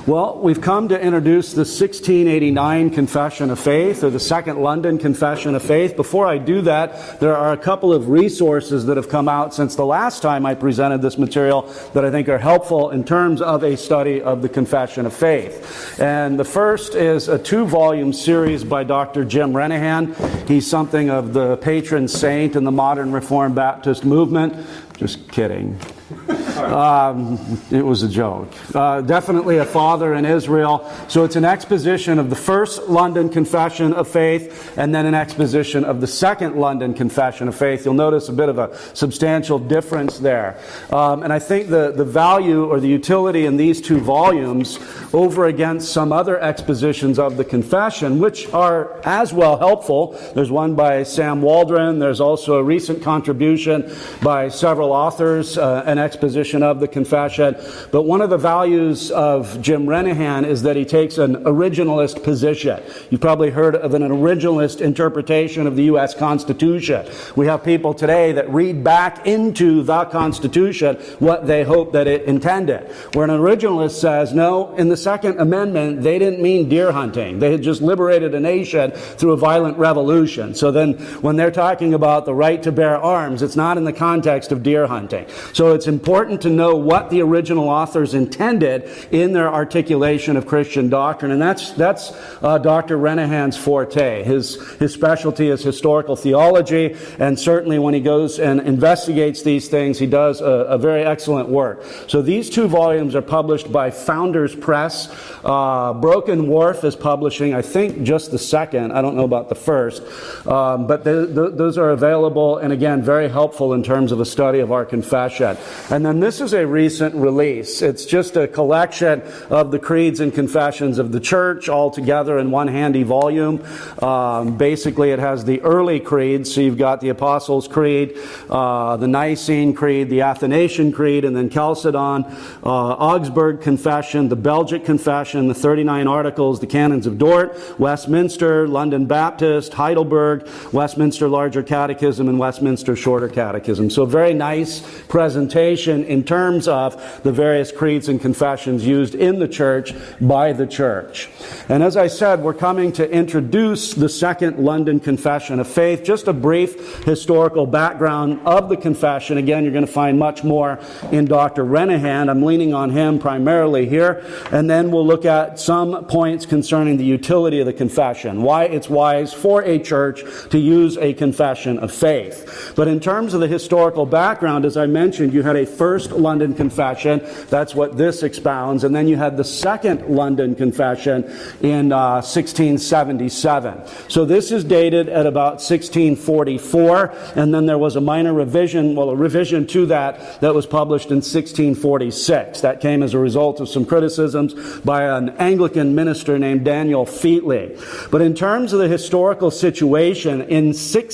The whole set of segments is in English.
Well, we've come to introduce the 1689 Confession of Faith, or the Second London Confession of Faith. Before I do that, there are a couple of resources that have come out since the last time I presented this material that I think are helpful in terms of a study of the Confession of Faith. And the first is a 2-volume series by Dr. Jim Renihan. He's something of the patron saint in the modern Reformed Baptist movement. Just kidding. It was a joke. Definitely a father in Israel. So it's an exposition of the First London Confession of Faith and then an exposition of the Second London Confession of Faith. You'll notice a bit of a substantial difference there. And I think the value or the utility in these 2 volumes over against some other expositions of the Confession, which are as well helpful. There's one by Sam Waldron. There's also a recent contribution by several authors, an exposition of the Confession. But one of the values of Jim Renihan is that he takes an originalist position. You've probably heard of an originalist interpretation of the U.S. Constitution. We have people today that read back into the Constitution what they hope that it intended. Where an originalist says, no, in the Second Amendment, they didn't mean deer hunting. They had just liberated a nation through a violent revolution. So then when they're talking about the right to bear arms, it's not in the context of deer hunting. So it's important to know what the original authors intended in their articulation of Christian doctrine, and that's Dr. Renihan's forte. His specialty is historical theology, and certainly when he goes and investigates these things, he does a very excellent work. So these 2 volumes are published by Founders Press. Broken Wharf is publishing, I think, just the second. I don't know about the first, but those are available, and again, very helpful in terms of a study of our confession. And then this is a recent release. It's just a collection of the creeds and confessions of the church all together in one handy volume. Basically, it has the early creeds. So you've got the Apostles' Creed, the Nicene Creed, the Athanasian Creed, and then Chalcedon, Augsburg Confession, the Belgic Confession, the 39 Articles, the Canons of Dort, Westminster, London Baptist, Heidelberg, Westminster Larger Catechism, and Westminster Shorter Catechism. So a very nice presentation in terms of the various creeds and confessions used in the church by the church. And as I said, we're coming to introduce the Second London Confession of Faith. Just a brief historical background of the confession. Again, you're going to find much more in Dr. Renihan. I'm leaning on him primarily here. And then we'll look at some points concerning the utility of the confession, why it's wise for a church to use a confession of faith. But in terms of the historical background, as I mentioned, you had a First London Confession. That's what this expounds. And then you had the Second London Confession in 1677. So this is dated at about 1644. And then there was a minor revision, a revision to that was published in 1646. That came as a result of some criticisms by an Anglican minister named Daniel Featley. But in terms of the historical situation, in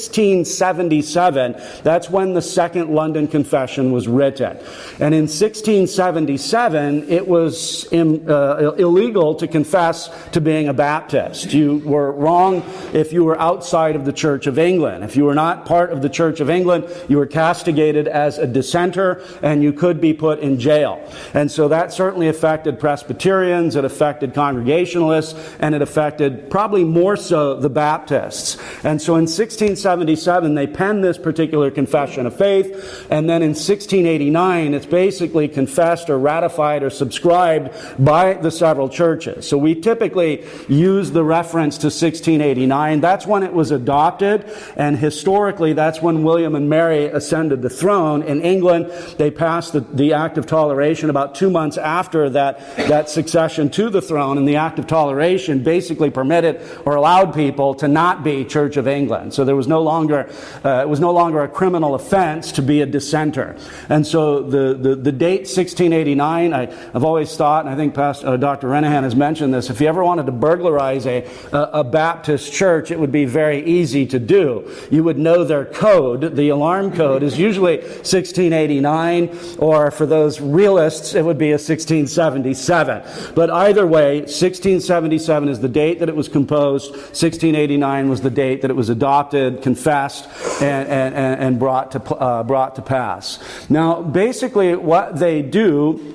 1677, that's when the Second London Confession was written. And in 1677, it was illegal to confess to being a Baptist. You were wrong if you were outside of the Church of England. If you were not part of the Church of England, you were castigated as a dissenter, and you could be put in jail. And so that certainly affected Presbyterians, it affected Congregationalists, and it affected probably more so the Baptists. And so in 1677, they penned this particular confession of faith, and then in 1689, it's basically confessed or ratified or subscribed by the several churches. So we typically use the reference to 1689. That's when it was adopted, and historically, that's when William and Mary ascended the throne. In England, they passed the Act of Toleration about 2 months after that succession to the throne, and the Act of Toleration basically permitted or allowed people to not be Church of England. So there was no longer it was no longer a criminal offense to be a dissenter. And so the date 1689, I've always thought, and I think Dr. Renihan has mentioned this, if you ever wanted to burglarize a Baptist church, it would be very easy to do. You would know their code. The alarm code is usually 1689, or for those realists, it would be a 1677. But either way, 1677 is the date that it was composed. 1689 was the date that it was adopted, confessed, and brought to pass. Now, basically, what they do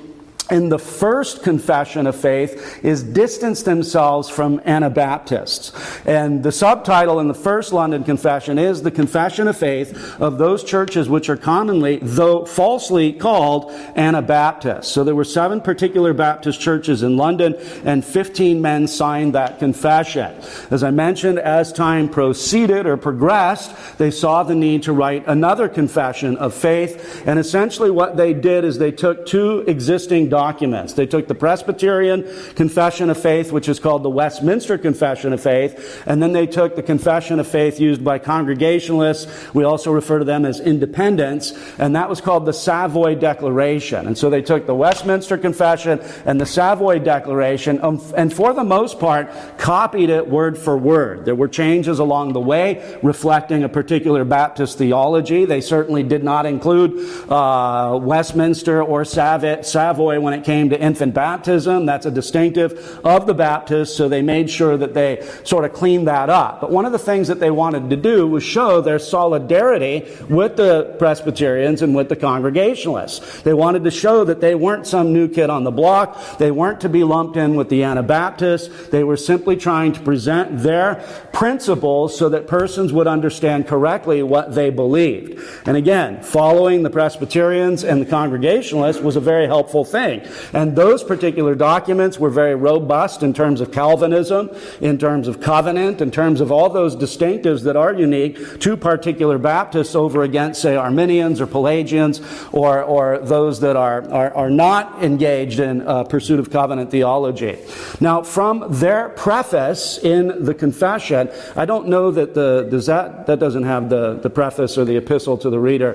in the first confession of faith is distance themselves from Anabaptists. And the subtitle in the first London Confession is the Confession of Faith of those churches which are commonly, though falsely, called Anabaptists. So there were 7 particular Baptist churches in London, and 15 men signed that confession. As I mentioned, as time proceeded or progressed, they saw the need to write another confession of faith. And essentially what they did is they took 2 existing documents. They took the Presbyterian Confession of Faith, which is called the Westminster Confession of Faith, and then they took the Confession of Faith used by Congregationalists. We also refer to them as Independents, and that was called the Savoy Declaration. And so they took the Westminster Confession and the Savoy Declaration, and for the most part, copied it word for word. There were changes along the way, reflecting a particular Baptist theology. They certainly did not include Westminster or Savoy when it came to infant baptism. That's a distinctive of the Baptists, so they made sure that they sort of cleaned that up. But one of the things that they wanted to do was show their solidarity with the Presbyterians and with the Congregationalists. They wanted to show that they weren't some new kid on the block. They weren't to be lumped in with the Anabaptists. They were simply trying to present their principles so that persons would understand correctly what they believed. And again, following the Presbyterians and the Congregationalists was a very helpful thing. And those particular documents were very robust in terms of Calvinism, in terms of covenant, in terms of all those distinctives that are unique to particular Baptists over against, say, Arminians or Pelagians or those that are not engaged in pursuit of covenant theology. Now, from their preface in the confession, I don't know that that doesn't have the preface or the epistle to the reader.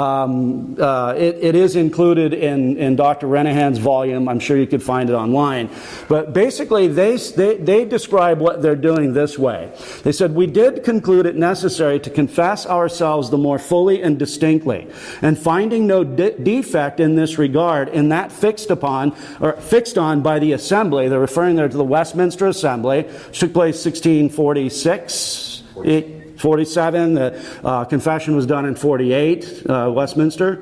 It is included in Dr. Renahan's volume. I'm sure you could find it online. But basically, they describe what they're doing this way. They said, "We did conclude it necessary to confess ourselves the more fully and distinctly, and finding no defect in this regard, in that fixed on by the assembly," they're referring there to the Westminster Assembly, which took place 1646, 47. The confession was done in 48, Westminster.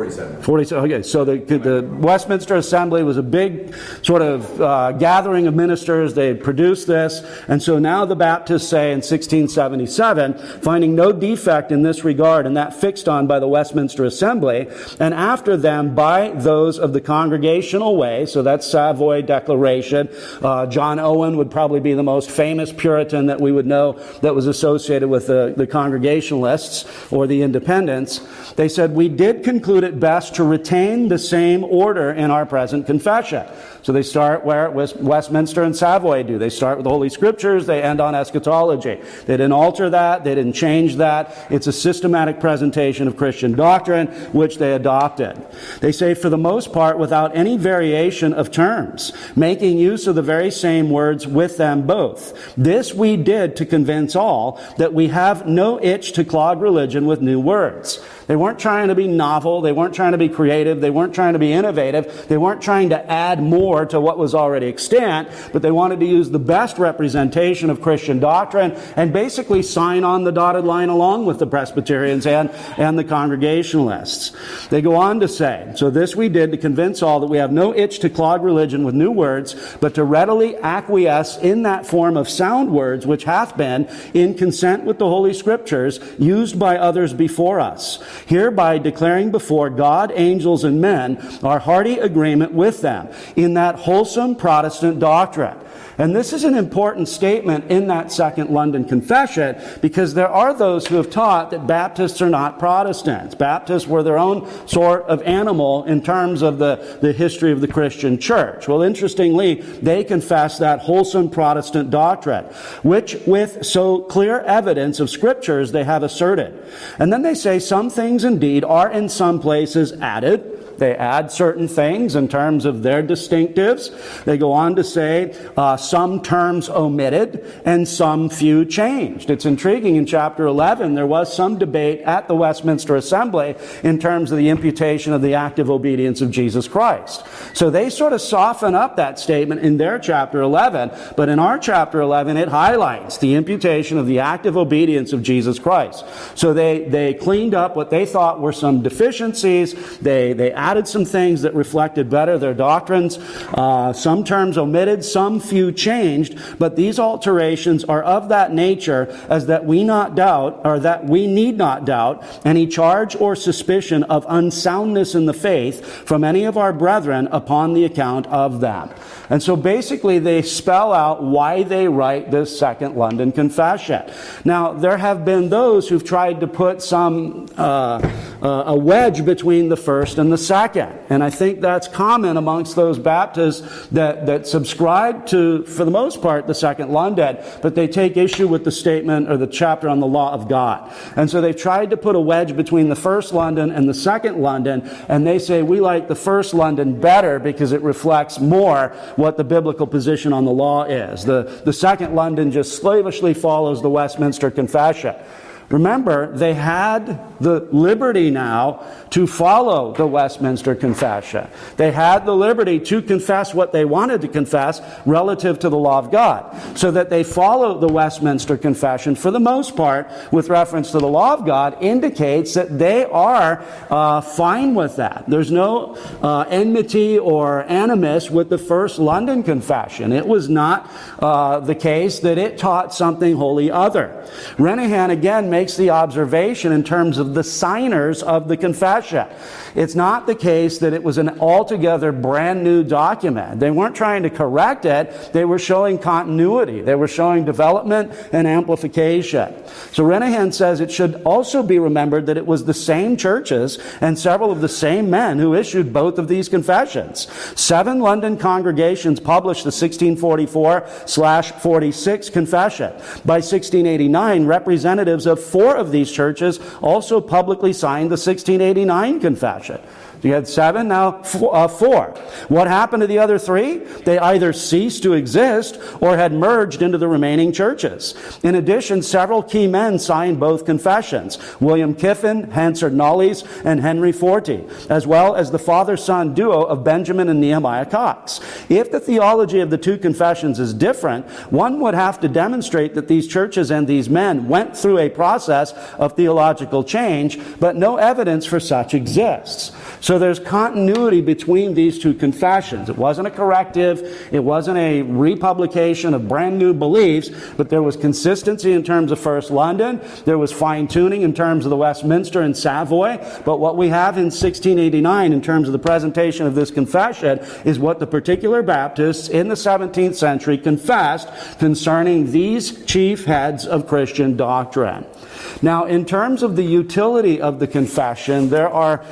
47. Okay, so the Westminster Assembly was a big sort of gathering of ministers. They had produced this, and so now the Baptists say in 1677, finding no defect in this regard, and that fixed on by the Westminster Assembly, and after them by those of the Congregational way, so that's Savoy Declaration. John Owen would probably be the most famous Puritan that we would know that was associated with the Congregationalists or the Independents. They said, "We did conclude it best to retain the same order in our present confession." So they start where Westminster and Savoy do. They start with the Holy Scriptures, they end on eschatology. They didn't alter that, they didn't change that. It's a systematic presentation of Christian doctrine, which they adopted. They say, for the most part, without any variation of terms, making use of the very same words with them both. This we did to convince all that we have no itch to clog religion with new words. They weren't trying to be novel, they weren't trying to be creative, they weren't trying to be innovative, they weren't trying to add more to what was already extant, but they wanted to use the best representation of Christian doctrine and basically sign on the dotted line along with the Presbyterians and the Congregationalists. They go on to say, "So this we did to convince all that we have no itch to clog religion with new words, but to readily acquiesce in that form of sound words which hath been, in consent with the Holy Scriptures, used by others before us, hereby declaring before God, angels, and men our hearty agreement with them in that wholesome Protestant doctrine." And this is an important statement in that Second London Confession, because there are those who have taught that Baptists are not Protestants. Baptists were their own sort of animal in terms of the history of the Christian church. Well, interestingly, they confess that wholesome Protestant doctrine, which with so clear evidence of Scriptures they have asserted. And then they say some things indeed are in some places added. They add certain things in terms of their distinctives. They go on to say some terms omitted and some few changed. It's intriguing. In chapter 11, there was some debate at the Westminster Assembly in terms of the imputation of the active obedience of Jesus Christ. So they sort of soften up that statement in their chapter 11, but in our chapter 11, it highlights the imputation of the active obedience of Jesus Christ. So they cleaned up what they thought were some deficiencies. They added added some things that reflected better their doctrines. Some terms omitted, some few changed, but these alterations are of that nature as that we not doubt, or that we need not doubt, any charge or suspicion of unsoundness in the faith from any of our brethren upon the account of them. And so basically they spell out why they write this Second London Confession. Now, there have been those who've tried to put some a wedge between the first and the second. And I think that's common amongst those Baptists that subscribe to, for the most part, the Second London, but they take issue with the statement or the chapter on the law of God. And so they've tried to put a wedge between the First London and the Second London, and they say we like the First London better because it reflects more what the biblical position on the law is. The Second London just slavishly follows the Westminster Confession. Remember, they had the liberty now to follow the Westminster Confession. They had the liberty to confess what they wanted to confess relative to the law of God, so that they follow the Westminster Confession for the most part with reference to the law of God indicates that they are fine with that. There's no enmity or animus with the First London Confession. It was not the case that it taught something wholly other. Renihan again makes the observation in terms of the signers of the confession. It's not the case that it was an altogether brand new document. They weren't trying to correct it. They were showing continuity. They were showing development and amplification. So Renihan says it should also be remembered that it was the same churches and several of the same men who issued both of these confessions. 7 London congregations published the 1644/46 confession. By 1689, representatives of 4 of these churches also publicly signed the 1689 confession. So you had 7, now 4. What happened to the other 3? They either ceased to exist or had merged into the remaining churches. In addition, several key men signed both confessions: William Kiffin, Hansard Knollys, and Henry Forty, as well as the father-son duo of Benjamin and Nehemiah Cox. If the theology of the 2 confessions is different, one would have to demonstrate that these churches and these men went through a process of theological change, but no evidence for such exists. So there's continuity between these 2 confessions. It wasn't a corrective, it wasn't a republication of brand new beliefs, but there was consistency in terms of First London, there was fine-tuning in terms of the Westminster and Savoy, but what we have in 1689 in terms of the presentation of this confession is what the particular Baptists in the 17th century confessed concerning these chief heads of Christian doctrine. Now, in terms of the utility of the confession, there are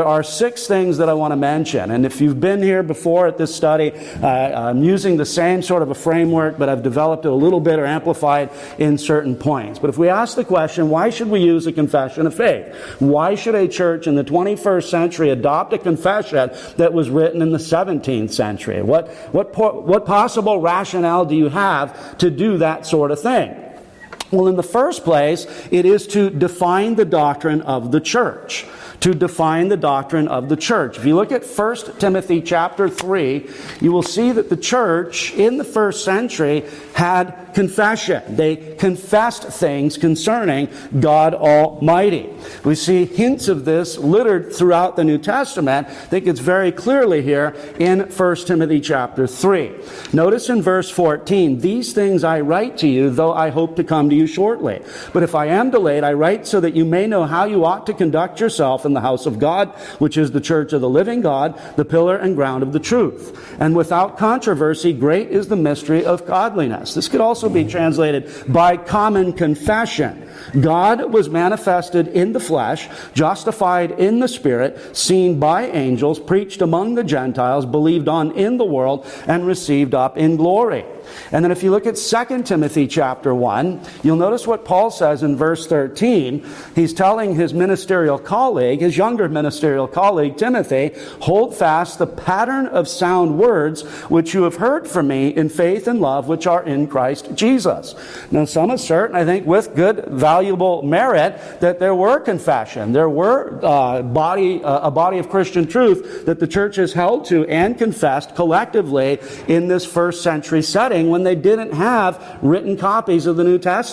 6 things that I want to mention. And if you've been here before at this study, I'm using the same sort of a framework, but I've developed it a little bit or amplified in certain points. But if we ask the question, why should we use a confession of faith? Why should a church in the 21st century adopt a confession that was written in the 17th century? What possible rationale do you have to do that sort of thing? Well, in the first place, it is to define the doctrine of the church. To define the doctrine of the church. If you look at 1 Timothy chapter 3, you will see that the church in the first century had confession. They confessed things concerning God Almighty. We see hints of this littered throughout the New Testament. I think it's very clearly here in 1 Timothy chapter 3. Notice in verse 14, "These things I write to you, though I hope to come to you shortly. But if I am delayed, I write so that you may know how you ought to conduct yourself in the house of God, which is the church of the living God, the pillar and ground of the truth. And without controversy, great is the mystery of godliness." This could also be translated by common confession. God was manifested in the flesh, justified in the Spirit, seen by angels, preached among the Gentiles, believed on in the world, and received up in glory. And then if you look at 2 Timothy chapter 1, you'll notice what Paul says in verse 13. He's telling his ministerial colleague, his younger ministerial colleague, Timothy, "Hold fast the pattern of sound words which you have heard from me in faith and love which are in Christ Jesus." Now some assert, and I think with good, valuable merit, that there were confession. There were a body of Christian truth that the church has held to and confessed collectively in this first century setting when they didn't have written copies of the New Testament.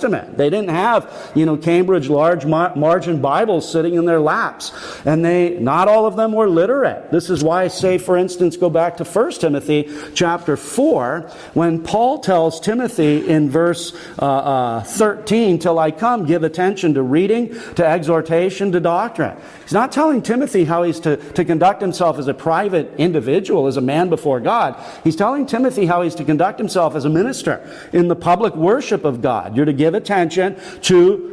Testament. They didn't have, Cambridge large margin Bibles sitting in their laps. And not all of them were literate. This is why I say, for instance, go back to 1 Timothy chapter 4, when Paul tells Timothy in verse 13, till I come, give attention to reading, to exhortation, to doctrine. He's not telling Timothy how he's to conduct himself as a private individual, as a man before God. He's telling Timothy how he's to conduct himself as a minister in the public worship of God. You're to give attention to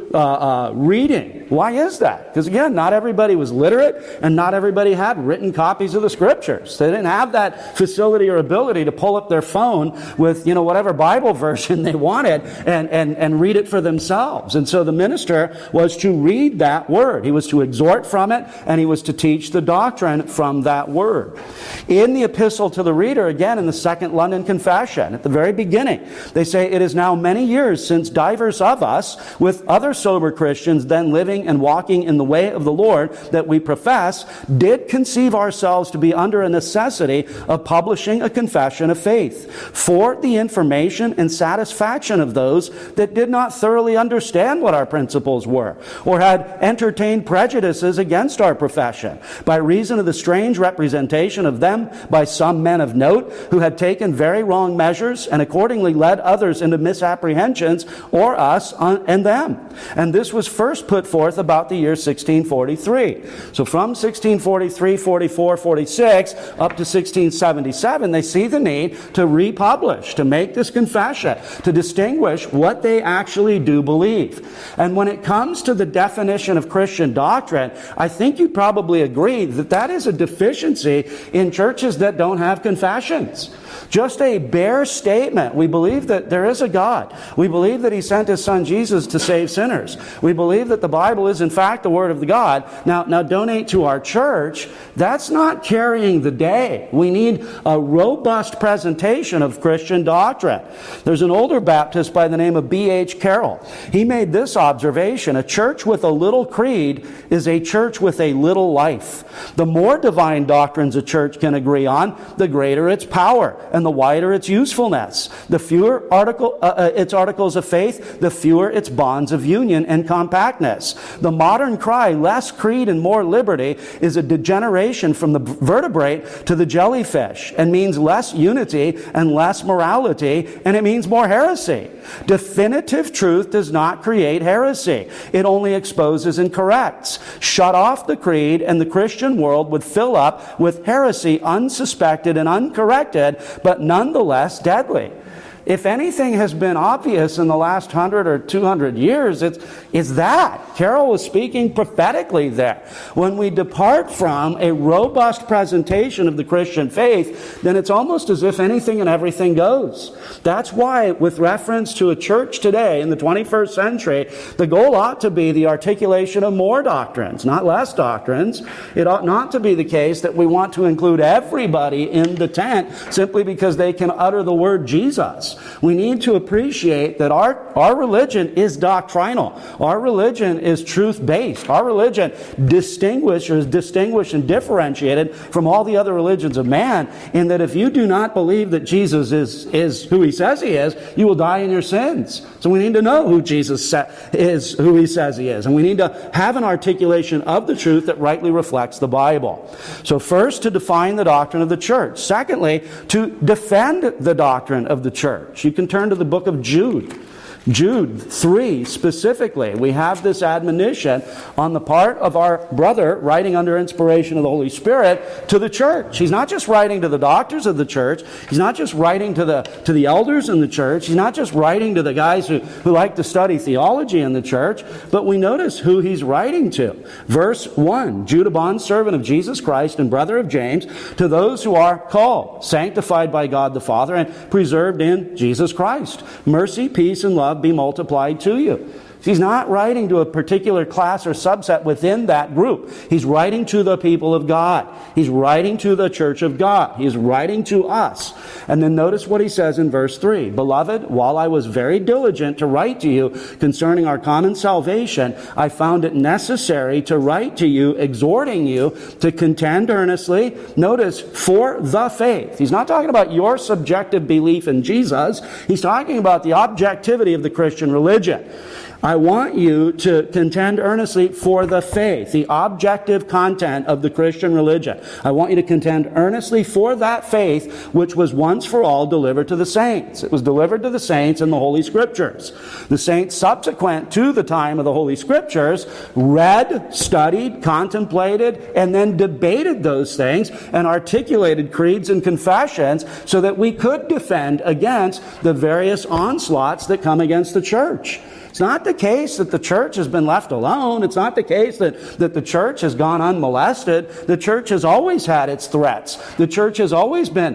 reading. Why is that? Because again, not everybody was literate and not everybody had written copies of the Scriptures. They didn't have that facility or ability to pull up their phone with, whatever Bible version they wanted and read it for themselves. And so the minister was to read that word. He was to exhort from it, and he was to teach the doctrine from that word. In the epistle to the reader, again in the Second London Confession, at the very beginning, they say, it is now many years since divers of us, with other sober Christians then living and walking in the way of the Lord that we profess, did conceive ourselves to be under a necessity of publishing a confession of faith, for the information and satisfaction of those that did not thoroughly understand what our principles were, or had entertained prejudices against our profession, by reason of the strange representation of them by some men of note, who had taken very wrong measures, and accordingly led others into misapprehensions, or us and them. And this was first put forth about the year 1643. So from 1643, 44, 46, up to 1677, they see the need to republish, to make this confession, to distinguish what they actually do believe. And when it comes to the definition of Christian doctrine, I think you probably agree that that is a deficiency in churches that don't have confessions. Just a bare statement. We believe that there is a God. We believe that He sent His Son Jesus to save sinners. We believe that the Bible is in fact the Word of the God. Now donate to our church. That's not carrying the day. We need a robust presentation of Christian doctrine. There's an older Baptist by the name of B.H. Carroll. He made this observation: a church with a little creed is a church with a little life. The more divine doctrines a church can agree on, the greater its power and the wider its usefulness. The fewer its articles of faith, the fewer its bonds of union and compactness. The modern cry, less creed and more liberty, is a degeneration from the vertebrate to the jellyfish, and means less unity and less morality, and it means more heresy. Definitive truth does not create heresy. It only exposes and corrects. Shut off the creed, and the Christian world would fill up with heresy unsuspected and uncorrected, but nonetheless deadly. If anything has been obvious in the last 100 or 200 years, it's that. Carroll was speaking prophetically there. When we depart from a robust presentation of the Christian faith, then it's almost as if anything and everything goes. That's why, with reference to a church today in the 21st century, the goal ought to be the articulation of more doctrines, not less doctrines. It ought not to be the case that we want to include everybody in the tent simply because they can utter the word Jesus. We need to appreciate that our religion is doctrinal. Our religion is truth-based. Our religion is distinguished and differentiated from all the other religions of man, in that if you do not believe that Jesus is who He says He is, you will die in your sins. So we need to know who Jesus is, who He says He is. And we need to have an articulation of the truth that rightly reflects the Bible. So first, to define the doctrine of the church. Secondly, to defend the doctrine of the church. You can turn to the book of Jude. Jude 3 specifically, we have this admonition on the part of our brother writing under inspiration of the Holy Spirit to the church. He's not just writing to the doctors of the church. He's not just writing to the elders in the church. He's not just writing to the guys who like to study theology in the church. But we notice who he's writing to. Verse 1, Jude, a bondservant of Jesus Christ and brother of James, to those who are called, sanctified by God the Father, and preserved in Jesus Christ. Mercy, peace, and love be multiplied to you. He's not writing to a particular class or subset within that group. He's writing to the people of God. He's writing to the church of God. He's writing to us. And then notice what he says in verse 3. Beloved, while I was very diligent to write to you concerning our common salvation, I found it necessary to write to you, exhorting you to contend earnestly, notice, for the faith. He's not talking about your subjective belief in Jesus. He's talking about the objectivity of the Christian religion. I want you to contend earnestly for the faith, the objective content of the Christian religion. I want you to contend earnestly for that faith which was once for all delivered to the saints. It was delivered to the saints in the Holy Scriptures. The saints subsequent to the time of the Holy Scriptures read, studied, contemplated, and then debated those things and articulated creeds and confessions so that we could defend against the various onslaughts that come against the church. It's not the case that the church has been left alone. It's not the case that the church has gone unmolested. The church has always had its threats. The church has always been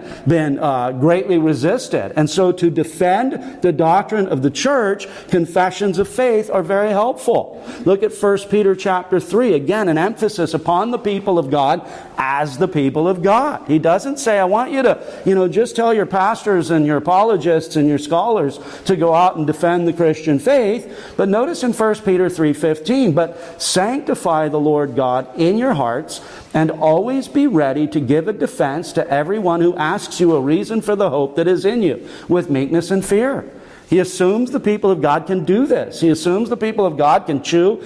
greatly resisted. And so to defend the doctrine of the church, confessions of faith are very helpful. Look at 1 Peter chapter 3. Again, an emphasis upon the people of God as the people of God. He doesn't say, I want you to, just tell your pastors and your apologists and your scholars to go out and defend the Christian faith. But notice in 1 Peter 3:15, but sanctify the Lord God in your hearts, and always be ready to give a defense to everyone who asks you a reason for the hope that is in you, with meekness and fear. He assumes the people of God can do this. He assumes the people of God can chew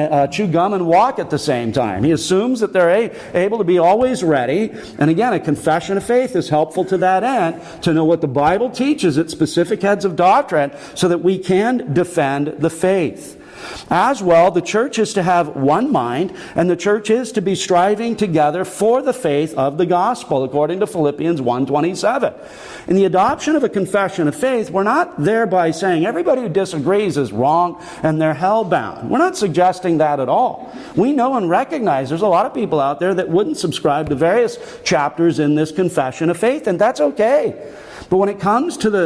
gum and walk at the same time. He assumes that they're able to be always ready. And again, a confession of faith is helpful to that end, to know what the Bible teaches at specific heads of doctrine so that we can defend the faith. As well, the church is to have one mind, and the church is to be striving together for the faith of the gospel, according to Philippians 1:27. In the adoption of a confession of faith, we're not thereby saying everybody who disagrees is wrong and they're hell-bound. We're not suggesting that at all. We know and recognize there's a lot of people out there that wouldn't subscribe to various chapters in this confession of faith, and that's okay. But when it comes to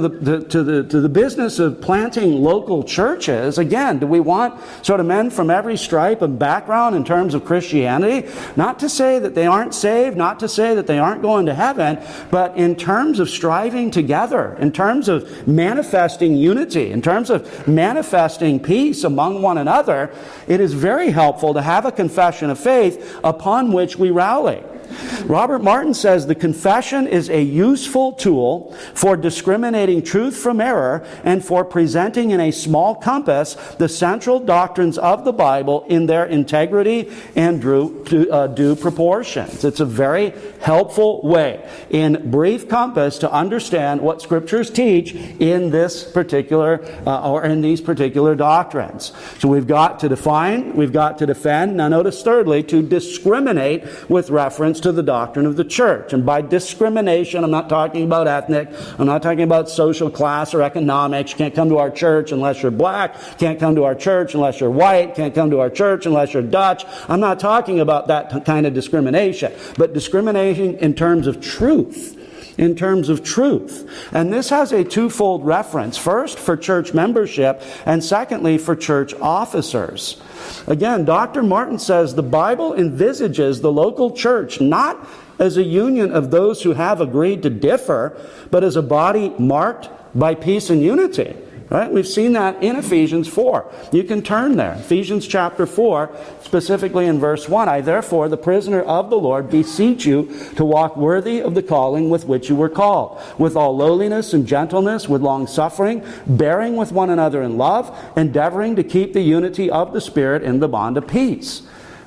the business of planting local churches, again, do we want sort of men from every stripe and background in terms of Christianity? Not to say that they aren't saved, not to say that they aren't going to heaven, but in terms of striving together, in terms of manifesting unity, in terms of manifesting peace among one another, it is very helpful to have a confession of faith upon which we rally. Robert Martin says the confession is a useful tool for discriminating truth from error and for presenting in a small compass the central doctrines of the Bible in their integrity and due proportions. It's a very helpful way in brief compass to understand what Scriptures teach in this particular or in these particular doctrines. So we've got to define, we've got to defend. Now notice thirdly, to discriminate with reference to the doctrine of the church. And by discrimination, I'm not talking about ethnic, I'm not talking about social class or economics. You can't come to our church unless you're black, can't come to our church unless you're white, can't come to our church unless you're Dutch. I'm not talking about that kind of discrimination, but discrimination in terms of truth. In terms of truth. And this has a twofold reference. First, for church membership, and secondly, for church officers. Again, Dr. Martin says the Bible envisages the local church not as a union of those who have agreed to differ, but as a body marked by peace and unity. Right? We've seen that in Ephesians 4. You can turn there. Ephesians chapter 4, specifically in verse 1. I therefore, the prisoner of the Lord, beseech you to walk worthy of the calling with which you were called, with all lowliness and gentleness, with long suffering, bearing with one another in love, endeavoring to keep the unity of the Spirit in the bond of peace.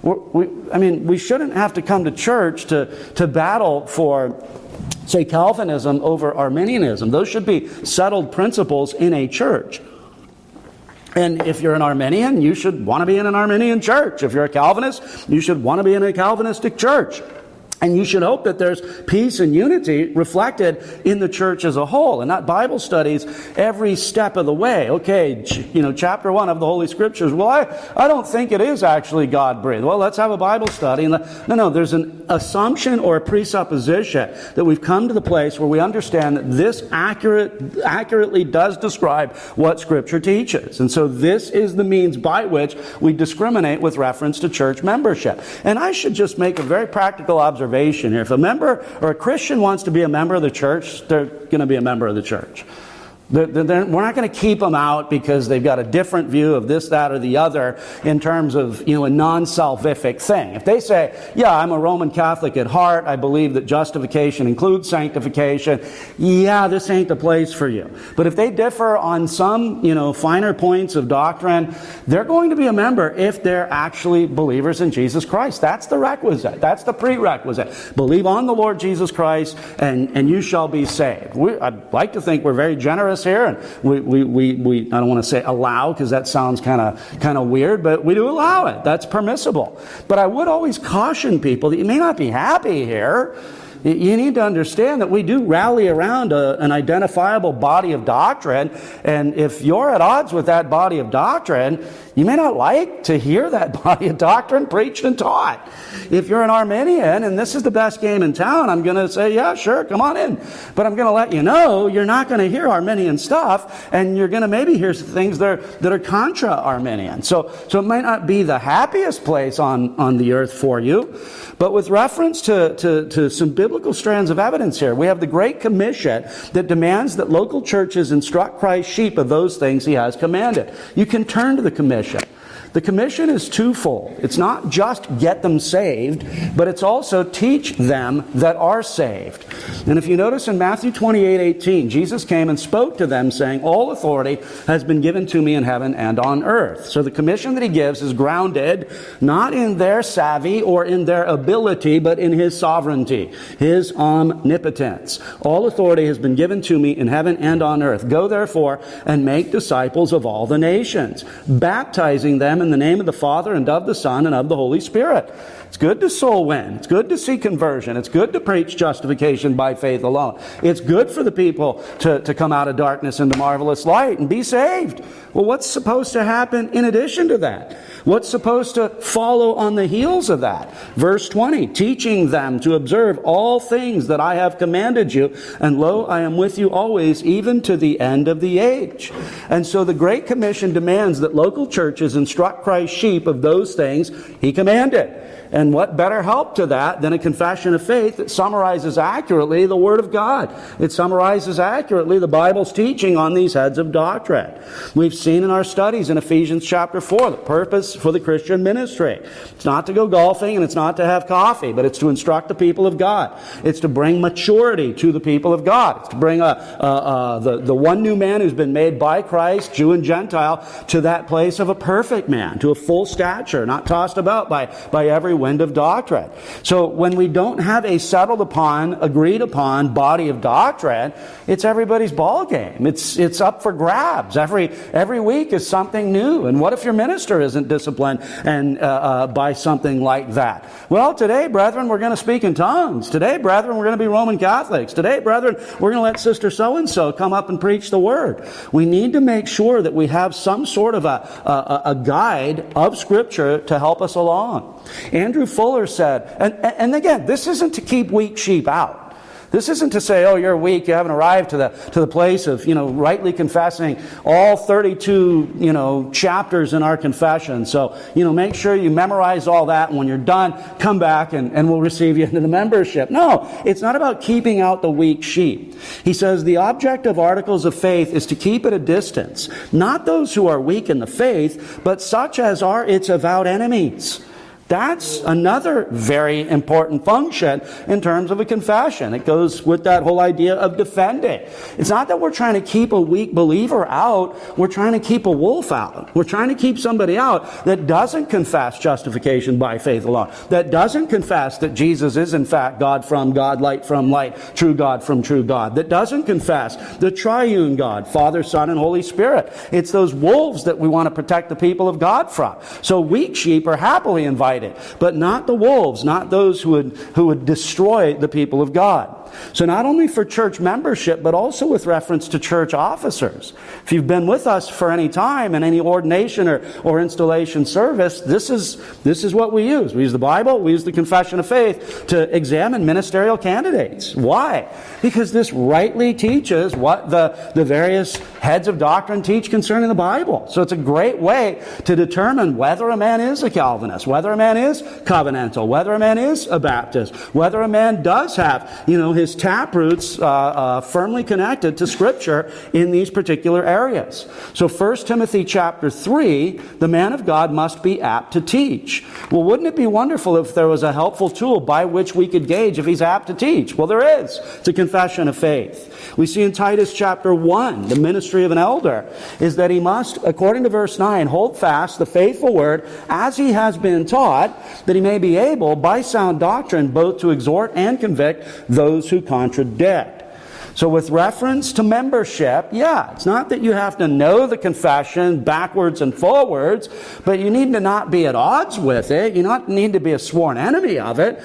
We shouldn't have to come to church to battle for, say, Calvinism over Arminianism. Those should be settled principles in a church. And if you're an Arminian, you should want to be in an Arminian church. If you're a Calvinist, you should want to be in a Calvinistic church. And you should hope that there's peace and unity reflected in the church as a whole, and not Bible studies every step of the way. Okay, chapter 1 of the Holy Scriptures. Well, I don't think it is actually God-breathed. Well, let's have a Bible study. No, there's an assumption or a presupposition that we've come to the place where we understand that this accurately does describe what Scripture teaches. And so this is the means by which we discriminate with reference to church membership. And I should just make a very practical observation here. If a member or a Christian wants to be a member of the church, they're going to be a member of the church. We're not going to keep them out because they've got a different view of this, that, or the other in terms of, a non-salvific thing. If they say, yeah, I'm a Roman Catholic at heart, I believe that justification includes sanctification, yeah, this ain't the place for you. But if they differ on some, finer points of doctrine, they're going to be a member if they're actually believers in Jesus Christ. That's the requisite. That's the prerequisite. Believe on the Lord Jesus Christ and you shall be saved. I'd like to think we're very generous here, and we I don't want to say allow because that sounds kind of weird, but we do allow it. That's permissible. But I would always caution people that you may not be happy here. You need to understand that we do rally around an identifiable body of doctrine, and if you're at odds with that body of doctrine, you may not like to hear that body of doctrine preached and taught. If you're an Arminian and this is the best game in town, I'm going to say, yeah, sure, come on in. But I'm going to let you know you're not going to hear Arminian stuff, and you're going to maybe hear things that are contra Arminian. So it might not be the happiest place on the earth for you. But with reference to some biblical strands of evidence here, we have the Great Commission that demands that local churches instruct Christ's sheep of those things He has commanded. You can turn to the commission. The commission is twofold. It's not just get them saved, but it's also teach them that are saved. And if you notice in Matthew 28:18, Jesus came and spoke to them saying, all authority has been given to me in heaven and on earth. So the commission that He gives is grounded not in their savvy or in their ability, but in His sovereignty, His omnipotence. All authority has been given to me in heaven and on earth. Go therefore and make disciples of all the nations, baptizing them in the name of the Father and of the Son and of the Holy Spirit. It's good to soul win. It's good to see conversion. It's good to preach justification by faith alone. It's good for the people to come out of darkness into marvelous light and be saved. Well, what's supposed to happen in addition to that? What's supposed to follow on the heels of that? Verse 20, teaching them to observe all things that I have commanded you, and lo, I am with you always, even to the end of the age. And so the Great Commission demands that local churches instruct Christ's sheep of those things He commanded. And what better help to that than a confession of faith that summarizes accurately the Word of God? It summarizes accurately the Bible's teaching on these heads of doctrine. We've seen in our studies in Ephesians chapter 4 the purpose for the Christian ministry. It's not to go golfing and it's not to have coffee, but it's to instruct the people of God. It's to bring maturity to the people of God. It's to bring the one new man who's been made by Christ, Jew and Gentile, to that place of a perfect man, to a full stature, not tossed about by every wind of doctrine. So when we don't have a settled upon, agreed upon body of doctrine, it's everybody's ball game. It's up for grabs. Every week is something new. And what if your minister isn't disciplined and by something like that? Well, today, brethren, we're going to speak in tongues. Today, brethren, we're going to be Roman Catholics. Today, brethren, we're going to let Sister so-and-so come up and preach the Word. We need to make sure that we have some sort of a guide of Scripture to help us along. Andrew Fuller said, and again, this isn't to keep weak sheep out. This isn't to say, oh, you're weak, you haven't arrived to the place of, rightly confessing all 32, chapters in our confession. So, make sure you memorize all that, and when you're done, come back and we'll receive you into the membership. No, it's not about keeping out the weak sheep. He says the object of articles of faith is to keep at a distance, not those who are weak in the faith, but such as are its avowed enemies. That's another very important function in terms of a confession. It goes with that whole idea of defending. It's not that we're trying to keep a weak believer out. We're trying to keep a wolf out. We're trying to keep somebody out that doesn't confess justification by faith alone, that doesn't confess that Jesus is in fact God from God, light from light, true God from true God, that doesn't confess the triune God, Father, Son, and Holy Spirit. It's those wolves that we want to protect the people of God from. So weak sheep are happily invited divided, but not the wolves, not those who would destroy the people of God. So not only for church membership, but also with reference to church officers. If you've been with us for any time in any ordination or installation service, this is what we use. We use the Bible, we use the confession of faith to examine ministerial candidates. Why? Because this rightly teaches what the various heads of doctrine teach concerning the Bible. So it's a great way to determine whether a man is a Calvinist, whether a man is covenantal, whether a man is a Baptist, whether a man does have, his taproots firmly connected to Scripture in these particular areas. So 1 Timothy chapter 3, the man of God must be apt to teach. Well, wouldn't it be wonderful if there was a helpful tool by which we could gauge if he's apt to teach? Well, there is. It's a confession of faith. We see in Titus chapter 1, the ministry of an elder is that he must, according to verse 9, hold fast the faithful word as he has been taught, that he may be able, by sound doctrine, both to exhort and convict those who contradict. So with reference to membership, it's not that you have to know the confession backwards and forwards, but you need to not be at odds with it. You not need to be a sworn enemy of it,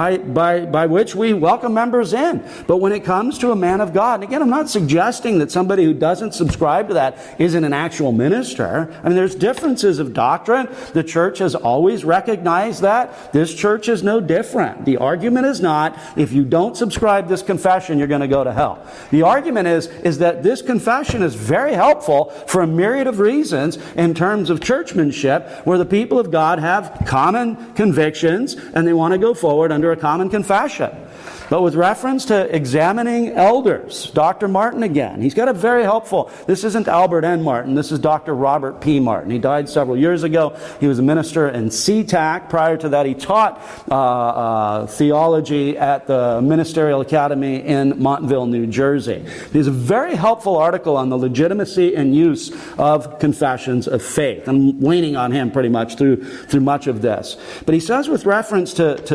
by which we welcome members in. But when it comes to a man of God, and again, I'm not suggesting that somebody who doesn't subscribe to that isn't an actual minister. I mean, there's differences of doctrine. The church has always recognized that. This church is no different. The argument is not, if you don't subscribe to this confession, you're going to go to hell. The argument is that this confession is very helpful for a myriad of reasons in terms of churchmanship, where the people of God have common convictions and they want to go forward under a common confession. But with reference to examining elders, Dr. Martin again, he's got a very helpful, this isn't Albert N. Martin, this is Dr. Robert P. Martin. He died several years ago. He was a minister in SeaTac. Prior to that, he taught theology at the Ministerial Academy in Montville, New Jersey. He has a very helpful article on the legitimacy and use of confessions of faith. I'm leaning on him pretty much through much of this. But he says with reference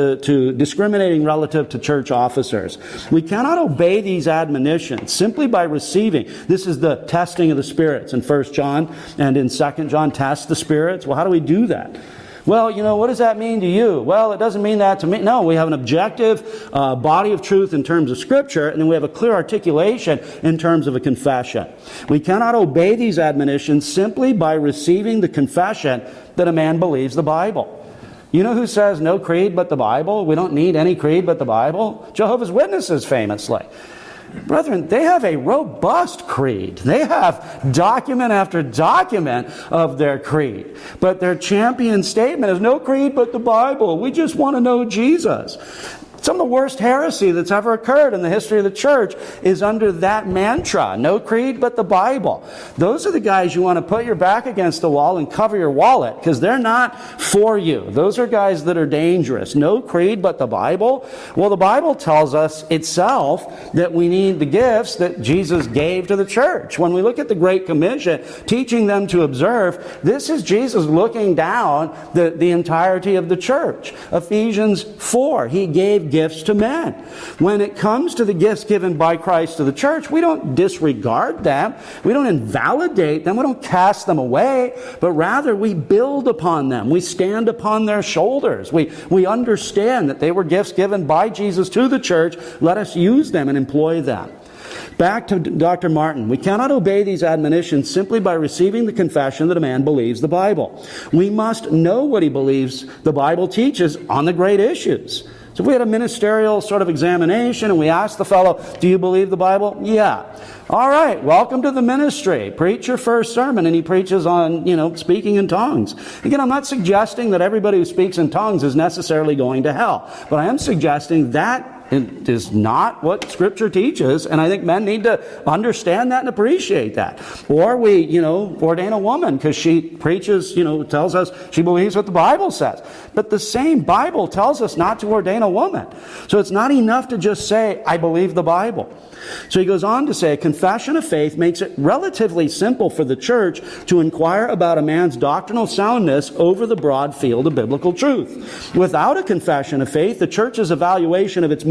to discriminating relative to church officers, we cannot obey these admonitions simply by receiving. This is the testing of the spirits in 1 John, and in 2 John, test the spirits. Well, how do we do that? Well, what does that mean to you? Well, it doesn't mean that to me. No, we have an objective body of truth in terms of Scripture, and then we have a clear articulation in terms of a confession. We cannot obey these admonitions simply by receiving the confession that a man believes the Bible. You know who says no creed but the Bible? We don't need any creed but the Bible? Jehovah's Witnesses, famously. Brethren, they have a robust creed. They have document after document of their creed. But their champion statement is no creed but the Bible. We just want to know Jesus. Some of the worst heresy that's ever occurred in the history of the church is under that mantra, no creed but the Bible. Those are the guys you want to put your back against the wall and cover your wallet, because they're not for you. Those are guys that are dangerous. No creed but the Bible. Well, the Bible tells us itself that we need the gifts that Jesus gave to the church. When we look at the Great Commission, teaching them to observe, this is Jesus looking down the entirety of the church. Ephesians 4, He gave gifts to men. When it comes to the gifts given by Christ to the church, we don't disregard them. We don't invalidate them. We don't cast them away. But rather, we build upon them. We stand upon their shoulders. We understand that they were gifts given by Jesus to the church. Let us use them and employ them. Back to Dr. Martin. We cannot obey these admonitions simply by receiving the confession that a man believes the Bible. We must know what he believes the Bible teaches on the great issues. So if we had a ministerial sort of examination and we asked the fellow, do you believe the Bible? Yeah. All right, welcome to the ministry. Preach your first sermon, and he preaches on, speaking in tongues. Again, I'm not suggesting that everybody who speaks in tongues is necessarily going to hell, but I am suggesting that it is not what Scripture teaches, and I think men need to understand that and appreciate that. Or we, ordain a woman because she preaches, tells us she believes what the Bible says. But the same Bible tells us not to ordain a woman. So it's not enough to just say, I believe the Bible. So he goes on to say, a confession of faith makes it relatively simple for the church to inquire about a man's doctrinal soundness over the broad field of biblical truth. Without a confession of faith, the church's evaluation of its ministry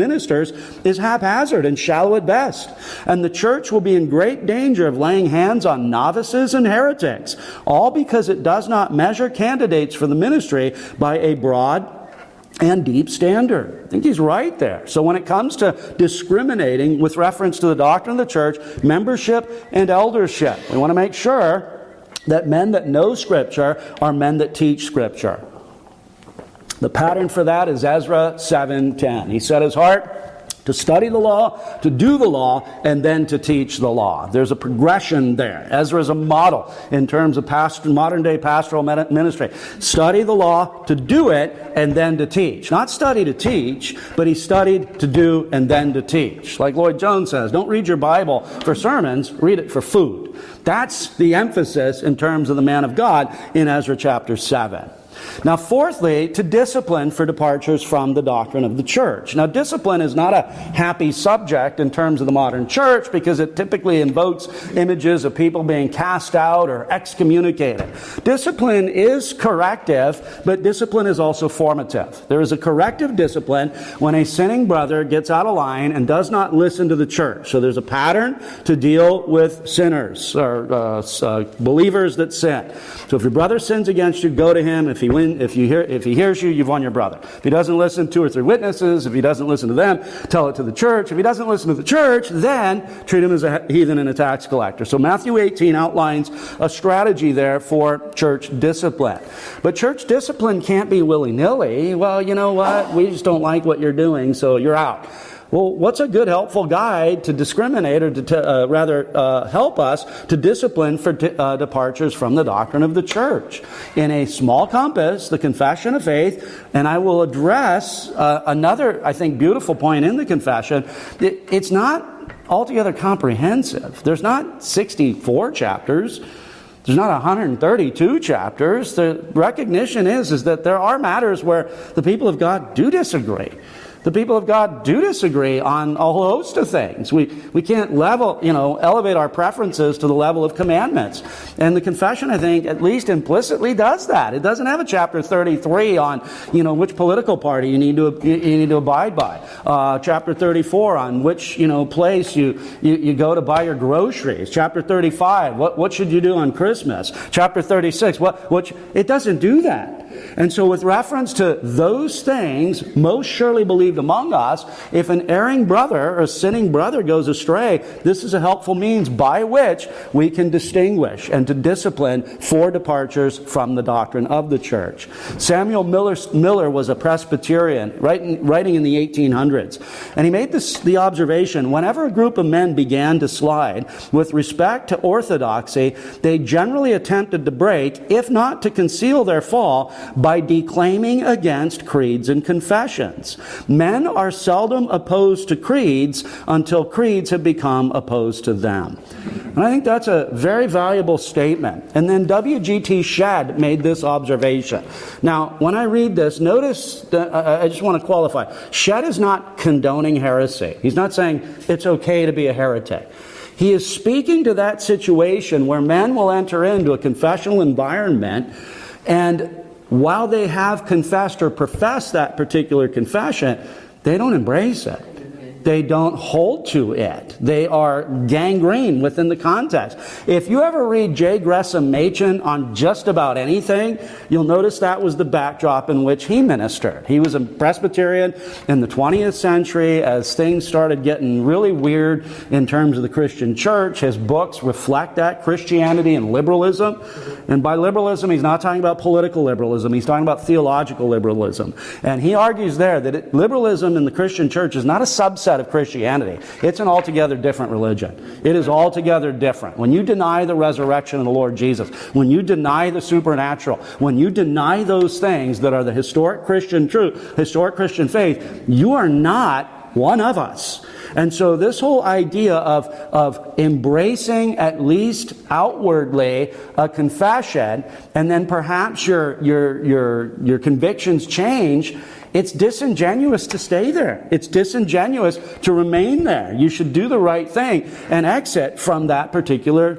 ministers is haphazard and shallow at best. And the church will be in great danger of laying hands on novices and heretics, all because it does not measure candidates for the ministry by a broad and deep standard. I think he's right there. So when it comes to discriminating with reference to the doctrine of the church, membership and eldership, we want to make sure that men that know Scripture are men that teach Scripture. The pattern for that is Ezra 7:10. He set his heart to study the law, to do the law, and then to teach the law. There's a progression there. Ezra is a model in terms of modern-day pastoral ministry. Study the law to do it, and then to teach. Not study to teach, but he studied to do and then to teach. Like Lloyd Jones says, don't read your Bible for sermons, read it for food. That's the emphasis in terms of the man of God in Ezra chapter 7. Now, fourthly, to discipline for departures from the doctrine of the church. Now, discipline is not a happy subject in terms of the modern church because it typically invokes images of people being cast out or excommunicated. Discipline is corrective, but discipline is also formative. There is a corrective discipline when a sinning brother gets out of line and does not listen to the church. So there's a pattern to deal with sinners or believers that sin. So if your brother sins against you, go to him. If he hears you, you've won your brother. If he doesn't listen, 2 or 3 witnesses. If he doesn't listen to them, tell it to the church. If he doesn't listen to the church, then treat him as a heathen and a tax collector. So Matthew 18 outlines a strategy there for church discipline. But church discipline can't be willy-nilly. Well, you know what? We just don't like what you're doing, so you're out. Well, what's a good, helpful guide to discriminate or to help us to discipline for departures from the doctrine of the church? In a small compass, the confession of faith, and I will address another, I think, beautiful point in the confession. It's not altogether comprehensive. There's not 64 chapters. There's not 132 chapters. The recognition is that there are matters where the people of God do disagree. The people of God do disagree on a whole host of things. We can't elevate our preferences to the level of commandments. And the confession, I think, at least implicitly does that. It doesn't have a chapter 33 on, which political party you need to abide by. Chapter 34 on which, place you go to buy your groceries. Chapter 35, what should you do on Christmas? Chapter 36, it doesn't do that. And so with reference to those things, most surely believed among us, if an erring brother or a sinning brother goes astray, this is a helpful means by which we can distinguish and to discipline for departures from the doctrine of the church. Samuel Miller was a Presbyterian writing in the 1800s. And he made the observation, whenever a group of men began to slide with respect to orthodoxy, they generally attempted to break, if not to conceal their fall, by declaiming against creeds and confessions. Men are seldom opposed to creeds until creeds have become opposed to them. And I think that's a very valuable statement. And then W.G.T. Shedd made this observation. Now, when I read this, notice, I just want to qualify, Shedd is not condoning heresy. He's not saying it's okay to be a heretic. He is speaking to that situation where men will enter into a confessional environment, and while they have confessed or professed that particular confession, they don't embrace it. They don't hold to it. They are gangrene within the context. If you ever read J. Gresham Machen on just about anything, you'll notice that was the backdrop in which he ministered. He was a Presbyterian in the 20th century. As things started getting really weird in terms of the Christian church, his books reflect that, Christianity and liberalism. And by liberalism, he's not talking about political liberalism. He's talking about theological liberalism. And he argues there that liberalism in the Christian church is not a subset of Christianity. It's an altogether different religion. It is altogether different. When you deny the resurrection of the Lord Jesus, when you deny the supernatural, when you deny those things that are the historic Christian truth, historic Christian faith, you are not one of us. And so this whole idea of embracing, at least outwardly, a confession, and then perhaps your convictions change, it's disingenuous to stay there. It's disingenuous to remain there. You should do the right thing and exit from that particular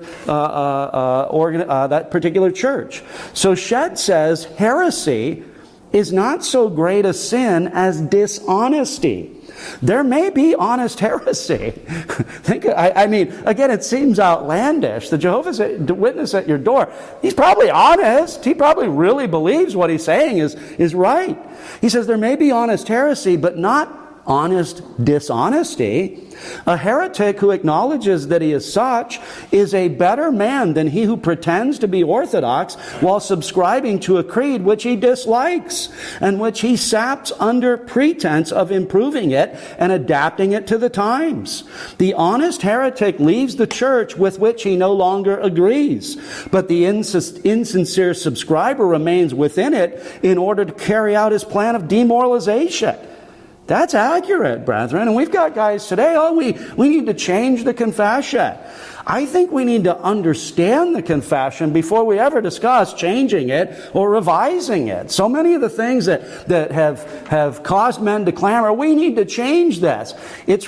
church. So Shedd says heresy is not so great a sin as dishonesty. There may be honest heresy. I mean, again, it seems outlandish. The Jehovah's Witness at your door, he's probably honest. He probably really believes what he's saying is right. He says there may be honest heresy, but not honest dishonesty. A heretic who acknowledges that he is such is a better man than he who pretends to be orthodox while subscribing to a creed which he dislikes and which he saps under pretense of improving it and adapting it to the times. The honest heretic leaves the church with which he no longer agrees, but the insincere subscriber remains within it in order to carry out his plan of demoralization. That's accurate, brethren. And we've got guys today, we need to change the confession. I think we need to understand the confession before we ever discuss changing it or revising it. So many of the things that have caused men to clamor, we need to change this. It's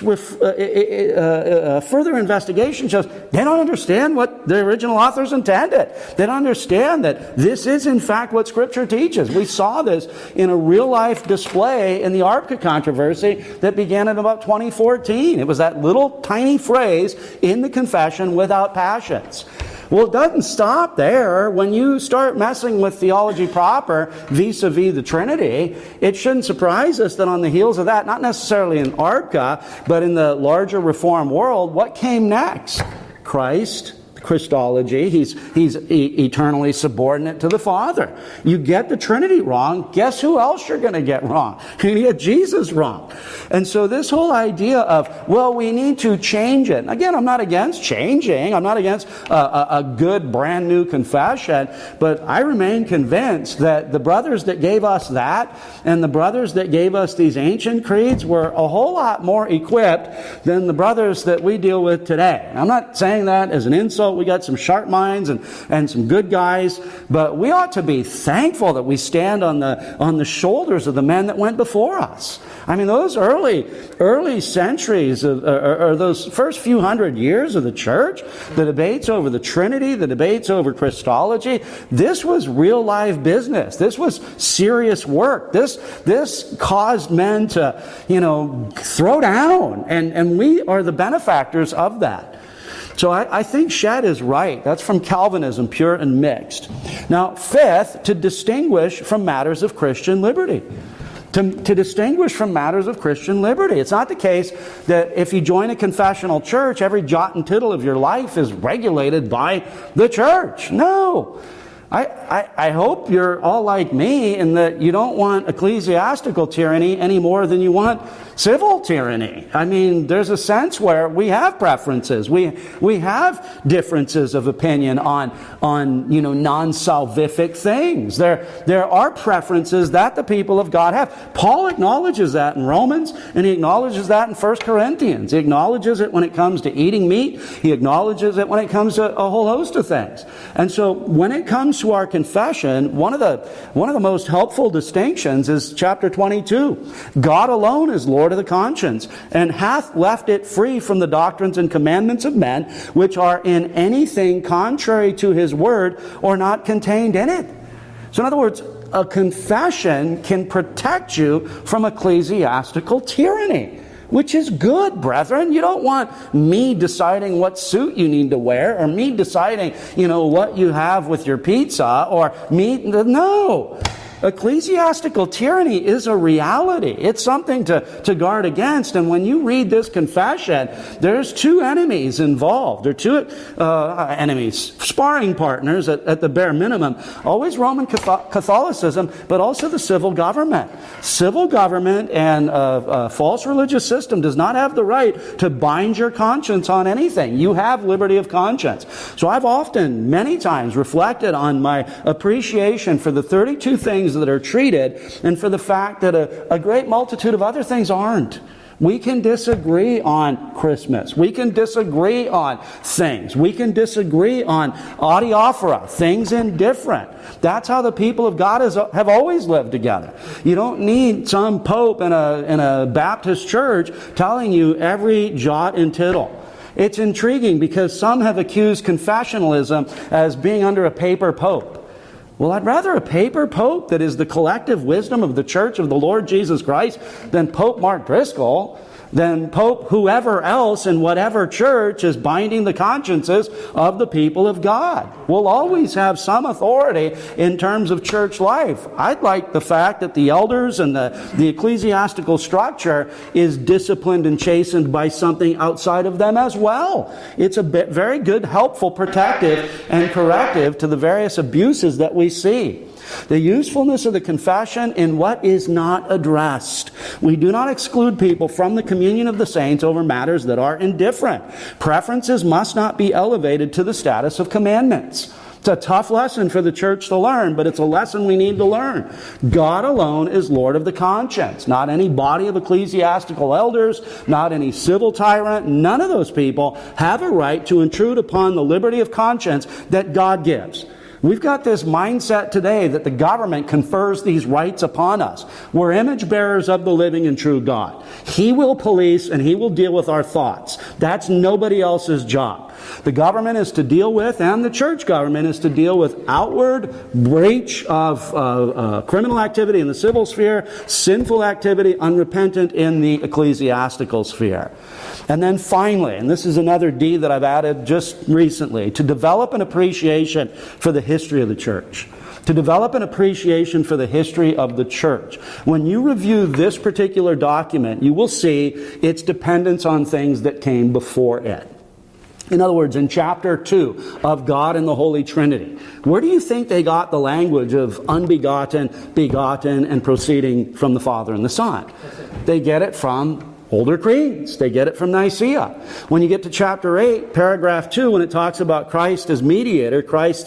further investigation shows they don't understand what the original authors intended. They don't understand that this is in fact what Scripture teaches. We saw this in a real-life display in the Arca controversy that began in about 2014. It was that little tiny phrase in the confession, without passions. Well, it doesn't stop there. When you start messing with theology proper vis-a-vis the Trinity, it shouldn't surprise us that on the heels of that, not necessarily in Arca, but in the larger Reformed world, what came next? Christ, Christology. He's eternally subordinate to the Father. You get the Trinity wrong, guess who else you're going to get wrong? You get Jesus wrong. And so this whole idea of, well, we need to change it. Again, I'm not against changing. I'm not against a good brand new confession, but I remain convinced that the brothers that gave us that and the brothers that gave us these ancient creeds were a whole lot more equipped than the brothers that we deal with today. I'm not saying that as an insult. We got some sharp minds and some good guys, but we ought to be thankful that we stand on the shoulders of the men that went before us. I mean, those early centuries or those first few hundred years of the church, the debates over the Trinity, the debates over Christology, this was real live business. This was serious work. This caused men to, throw down, and we are the benefactors of that. So I think Shedd is right. That's from Calvinism, pure and mixed. Now, fifth, to distinguish from matters of Christian liberty. To distinguish from matters of Christian liberty. It's not the case that if you join a confessional church, every jot and tittle of your life is regulated by the church. No. I hope you're all like me in that you don't want ecclesiastical tyranny any more than you want civil tyranny. I mean, there's a sense where we have preferences. We have differences of opinion on non-salvific things. There are preferences that the people of God have. Paul acknowledges that in Romans, and he acknowledges that in 1 Corinthians. He acknowledges it when it comes to eating meat. He acknowledges it when it comes to a whole host of things. And so when it comes to our confession, one of the most helpful distinctions is chapter 22. God alone is Lord of the conscience, and hath left it free from the doctrines and commandments of men, which are in anything contrary to his word or not contained in it. So in other words, a confession can protect you from ecclesiastical tyranny, which is good, brethren. You don't want me deciding what suit you need to wear, or me deciding, what you have with your pizza, or no. Ecclesiastical tyranny is a reality. It's something to guard against. And when you read this confession, there's two enemies involved. There are two enemies, sparring partners at the bare minimum. Always Roman Catholicism, but also the civil government. Civil government and a false religious system does not have the right to bind your conscience on anything. You have liberty of conscience. So I've often, many times, reflected on my appreciation for the 32 things that are treated, and for the fact that a great multitude of other things aren't. We can disagree on Christmas. We can disagree on things. We can disagree on adiaphora, things indifferent. That's how the people of God have always lived together. You don't need some pope in a Baptist church telling you every jot and tittle. It's intriguing because some have accused confessionalism as being under a paper pope. Well, I'd rather a paper pope that is the collective wisdom of the Church of the Lord Jesus Christ than Pope Mark Driscoll, than Pope whoever else in whatever church is binding the consciences of the people of God. We'll always have some authority in terms of church life. I'd like the fact that the elders and the ecclesiastical structure is disciplined and chastened by something outside of them as well. It's a very good, helpful, protective, and corrective to the various abuses that we see. The usefulness of the confession in what is not addressed. We do not exclude people from the communion of the saints over matters that are indifferent. Preferences must not be elevated to the status of commandments. It's a tough lesson for the church to learn, but it's a lesson we need to learn. God alone is Lord of the conscience. Not any body of ecclesiastical elders, not any civil tyrant. None of those people have a right to intrude upon the liberty of conscience that God gives. We've got this mindset today that the government confers these rights upon us. We're image bearers of the living and true God. He will police and He will deal with our thoughts. That's nobody else's job. The government is to deal with, and the church government is to deal with outward breach of criminal activity in the civil sphere, sinful activity, unrepentant in the ecclesiastical sphere. And then finally, and this is another D that I've added just recently, to develop an appreciation for the history of the church. To develop an appreciation for the history of the church. When you review this particular document, you will see its dependence on things that came before it. In other words, in chapter 2 of God and the Holy Trinity, where do you think they got the language of unbegotten, begotten, and proceeding from the Father and the Son? They get it from older creeds. They get it from Nicaea. When you get to chapter 8, paragraph 2, when it talks about Christ as mediator, Christ,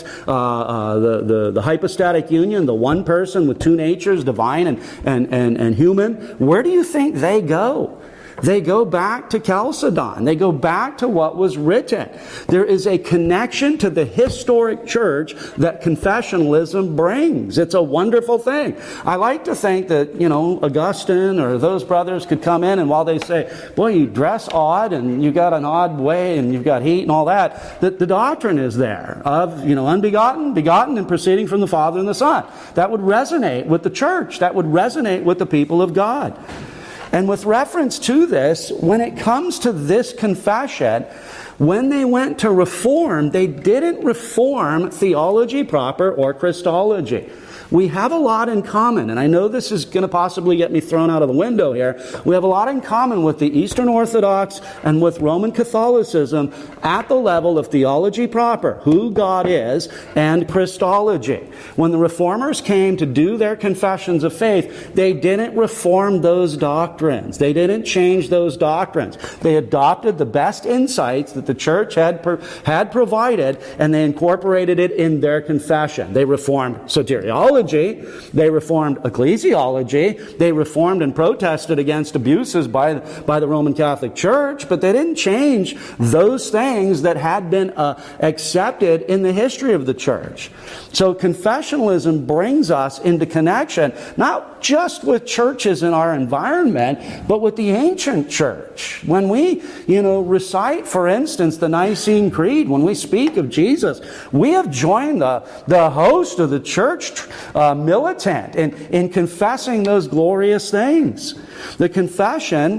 the hypostatic union, the one person with two natures, divine and human, where do you think they go? They go back to Chalcedon. They go back to what was written. There is a connection to the historic church that confessionalism brings. It's a wonderful thing. I like to think that, Augustine or those brothers could come in and while they say, boy, you dress odd and you got an odd way and you've got heat and all that, the doctrine is there of, unbegotten, begotten, and proceeding from the Father and the Son. That would resonate with the church. That would resonate with the people of God. And with reference to this, when it comes to this confession, when they went to reform, they didn't reform theology proper or Christology. We have a lot in common, and I know this is going to possibly get me thrown out of the window here. We have a lot in common with the Eastern Orthodox and with Roman Catholicism at the level of theology proper, who God is, and Christology. When the Reformers came to do their confessions of faith, they didn't reform those doctrines. They didn't change those doctrines. They adopted the best insights that the church had provided, and they incorporated it in their confession. They reformed soteriology. They reformed ecclesiology. They reformed and protested against abuses by the Roman Catholic Church, but they didn't change those things that had been accepted in the history of the church. So confessionalism brings us into connection, not just with churches in our environment, but with the ancient church. When we, recite, for instance, the Nicene Creed, when we speak of Jesus, we have joined the host of the church militant in confessing those glorious things. The confession,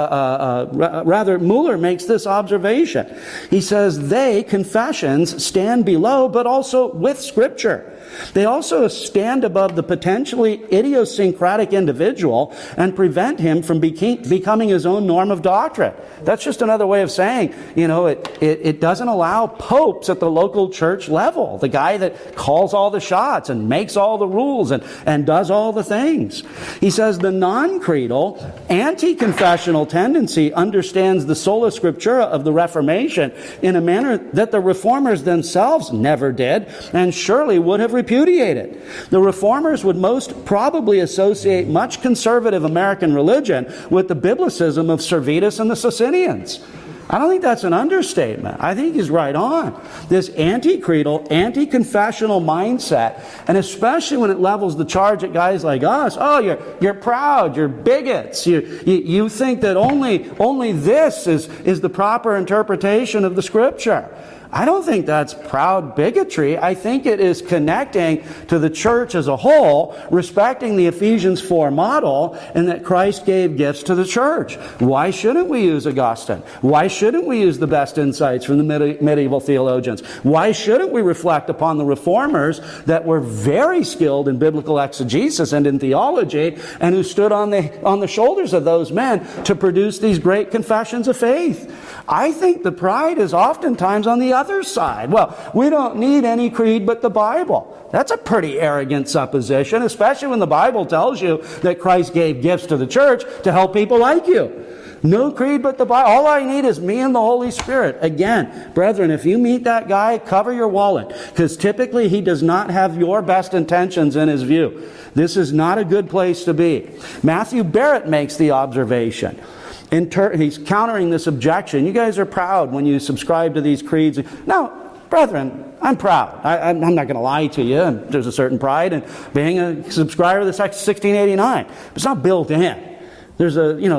Mueller makes this observation. He says, confessions, stand below, but also with Scripture. They also stand above the potentially idiosyncratic individual and prevent him from becoming his own norm of doctrine. That's just another way of saying, it doesn't allow popes at the local church level, the guy that calls all the shots and makes all the rules and does all the things. He says the non-creedal, anti-confessional tendency understands the sola scriptura of the Reformation in a manner that the Reformers themselves never did and surely would have repudiated. The Reformers would most probably associate much conservative American religion with the biblicism of Servetus and the Socinians. I don't think that's an understatement. I think he's right on. This anti-creedal, anti-confessional mindset, and especially when it levels the charge at guys like us, you're proud, you're bigots, you think that only this is the proper interpretation of the Scripture. I don't think that's proud bigotry. I think it is connecting to the church as a whole, respecting the Ephesians 4 model, and that Christ gave gifts to the church. Why shouldn't we use Augustine? Why shouldn't we use the best insights from the medieval theologians? Why shouldn't we reflect upon the reformers that were very skilled in biblical exegesis and in theology, and who stood on the shoulders of those men to produce these great confessions of faith? I think the pride is oftentimes on the other side. Well, we don't need any creed but the Bible. That's a pretty arrogant supposition, especially when the Bible tells you that Christ gave gifts to the church to help people like you. No creed but the Bible. All I need is me and the Holy Spirit. Again, brethren, if you meet that guy, cover your wallet, because typically he does not have your best intentions in his view. This is not a good place to be. Matthew Barrett makes the observation. He's countering this objection. You guys are proud when you subscribe to these creeds. Now, brethren, I'm proud. I'm not going to lie to you. There's a certain pride in being a subscriber to the 1689. It's not built in. There's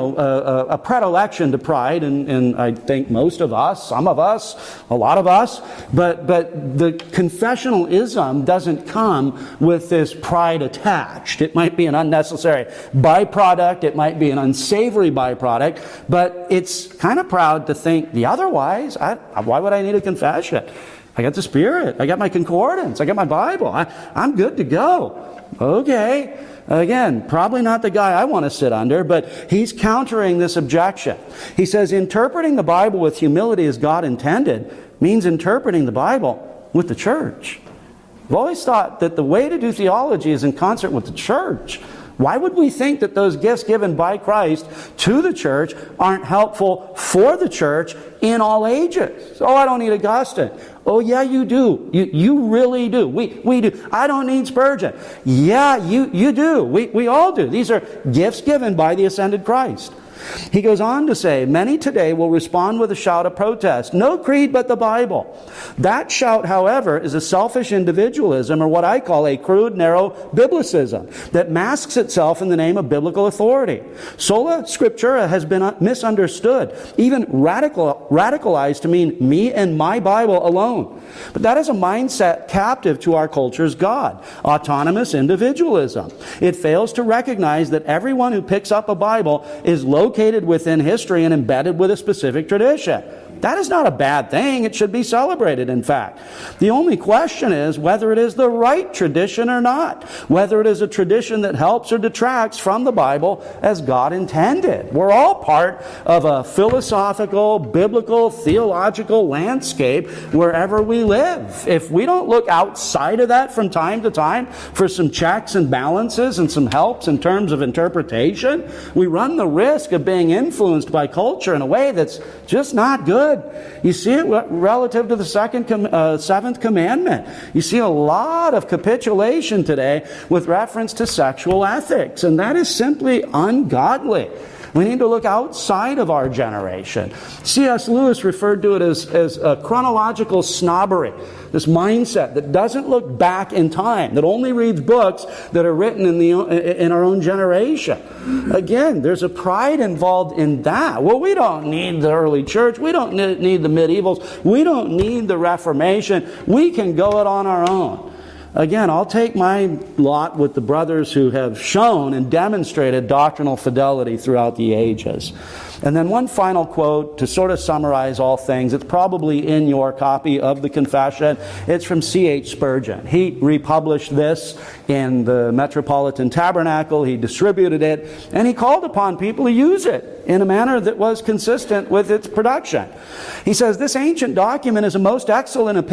a predilection to pride, and I think most of us, some of us, a lot of us, but the confessionalism doesn't come with this pride attached. It might be an unnecessary byproduct, it might be an unsavory byproduct, but it's kind of proud to think the otherwise. Why would I need a confession? I got the Spirit, I got my concordance, I got my Bible, I'm good to go. Okay. Again, probably not the guy I want to sit under, but he's countering this objection. He says, interpreting the Bible with humility as God intended means interpreting the Bible with the church. I've always thought that the way to do theology is in concert with the church. Why would we think that those gifts given by Christ to the church aren't helpful for the church in all ages? Oh, I don't need Augustine. Oh, yeah, you do. You really do. We do. I don't need Spurgeon. Yeah, you do. We all do. These are gifts given by the ascended Christ. He goes on to say, many today will respond with a shout of protest. No creed but the Bible. That shout, however, is a selfish individualism, or what I call a crude, narrow biblicism that masks itself in the name of biblical authority. Sola Scriptura has been misunderstood, even radicalized to mean me and my Bible alone. But that is a mindset captive to our culture's God, autonomous individualism. It fails to recognize that everyone who picks up a Bible is located within history and embedded with a specific tradition. That is not a bad thing. It should be celebrated, in fact. The only question is whether it is the right tradition or not, whether it is a tradition that helps or detracts from the Bible as God intended. We're all part of a philosophical, biblical, theological landscape wherever we live. If we don't look outside of that from time to time for some checks and balances and some helps in terms of interpretation, we run the risk of being influenced by culture in a way that's just not good. You see it relative to the seventh commandment. You see a lot of capitulation today with reference to sexual ethics, and that is simply ungodly. We need to look outside of our generation. C.S. Lewis referred to it as a chronological snobbery, this mindset that doesn't look back in time, that only reads books that are written in our own generation. Again, there's a pride involved in that. Well, we don't need the early church. We don't need the medievals. We don't need the Reformation. We can go it on our own. Again, I'll take my lot with the brothers who have shown and demonstrated doctrinal fidelity throughout the ages. And then one final quote to sort of summarize all things. It's probably in your copy of the Confession. It's from C.H. Spurgeon. He republished this in the Metropolitan Tabernacle. He distributed it, and he called upon people to use it in a manner that was consistent with its production. He says, this ancient document is a most excellent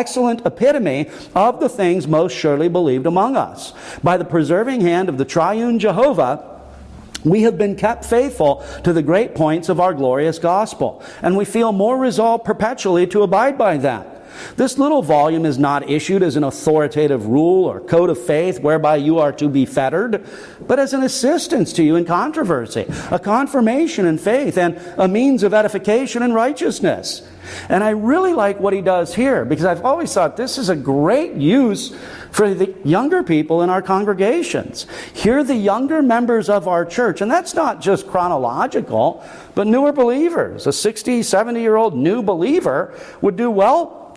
epitome of the things most surely believed among us. By the preserving hand of the triune Jehovah, we have been kept faithful to the great points of our glorious gospel, and we feel more resolved perpetually to abide by them. This little volume is not issued as an authoritative rule or code of faith whereby you are to be fettered, but as an assistance to you in controversy, a confirmation in faith, and a means of edification and righteousness. And I really like what he does here, because I've always thought this is a great use for the younger people in our congregations. Here are the younger members of our church, and that's not just chronological, but newer believers. A 60, 70-year-old new believer would do well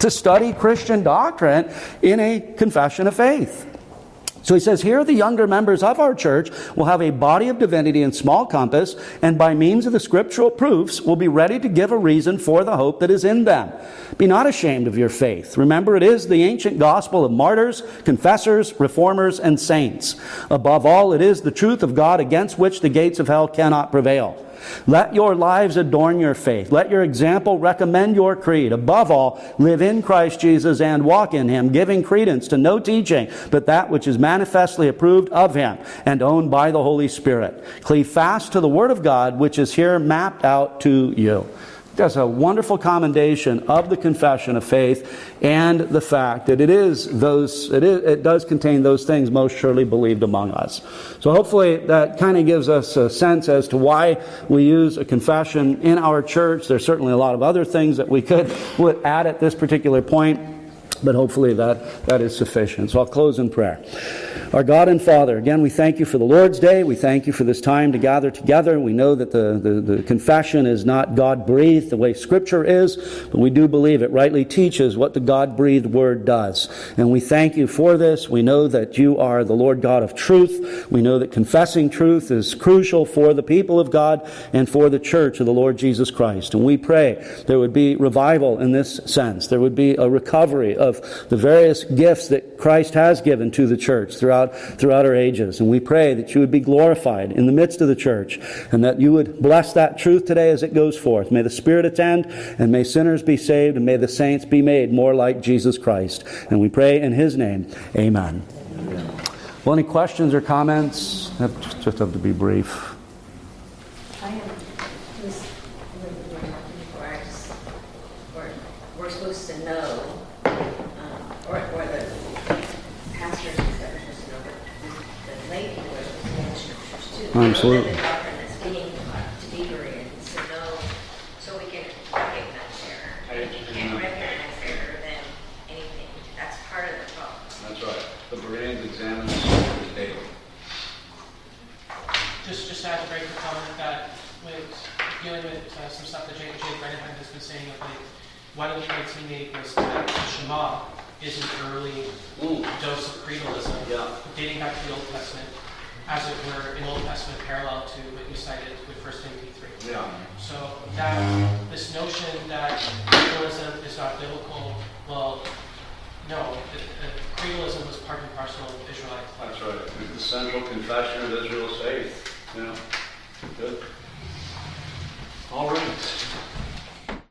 to study Christian doctrine in a confession of faith. So he says, here the younger members of our church will have a body of divinity in small compass, and by means of the scriptural proofs will be ready to give a reason for the hope that is in them. Be not ashamed of your faith. Remember, it is the ancient gospel of martyrs, confessors, reformers, and saints. Above all, it is the truth of God against which the gates of hell cannot prevail. Let your lives adorn your faith. Let your example recommend your creed. Above all, live in Christ Jesus and walk in Him, giving credence to no teaching but that which is manifestly approved of Him and owned by the Holy Spirit. Cleave fast to the Word of God, which is here mapped out to you. That's a wonderful commendation of the confession of faith and the fact that it does contain those things most surely believed among us. So hopefully that kind of gives us a sense as to why we use a confession in our church. There's certainly a lot of other things that we would add at this particular point, but hopefully that is sufficient. So I'll close in prayer. Our God and Father, again, we thank you for the Lord's Day. We thank you for this time to gather together. We know that the confession is not God-breathed the way Scripture is, but we do believe it rightly teaches what the God-breathed Word does. And we thank you for this. We know that you are the Lord God of truth. We know that confessing truth is crucial for the people of God and for the church of the Lord Jesus Christ. And we pray there would be revival in this sense. There would be a recovery of the various gifts that Christ has given to the church throughout our ages. And we pray that you would be glorified in the midst of the church, and that you would bless that truth today as it goes forth. May the Spirit attend, and may sinners be saved, and may the saints be made more like Jesus Christ. And we pray in His name. Amen. Well, any questions or comments? Just have to be brief. We're supposed to know, or the pastors and stuff are supposed to know, but the lay people are supposed to know the scriptures too. Absolutely. The doctrine that's being taught to be Bereans to know, so we can recognize error. If you can't recognize error, then anything, that's part of the problem. That's right. The Bereans examine the scriptures daily. Just to add a very quick comment that with dealing with some stuff that Jay Brennan has been saying of like, one of the points he made was that the Shema is an early dose of creedalism, dating back to the Old Testament, as it were, an Old Testament parallel to what you cited with 1 Timothy 3. Yeah. So that this notion that creedalism is not biblical, well, no, creedalism was part and parcel of Israelites. That's right. It's the central confession of Israel's faith. Yeah. Good. All right.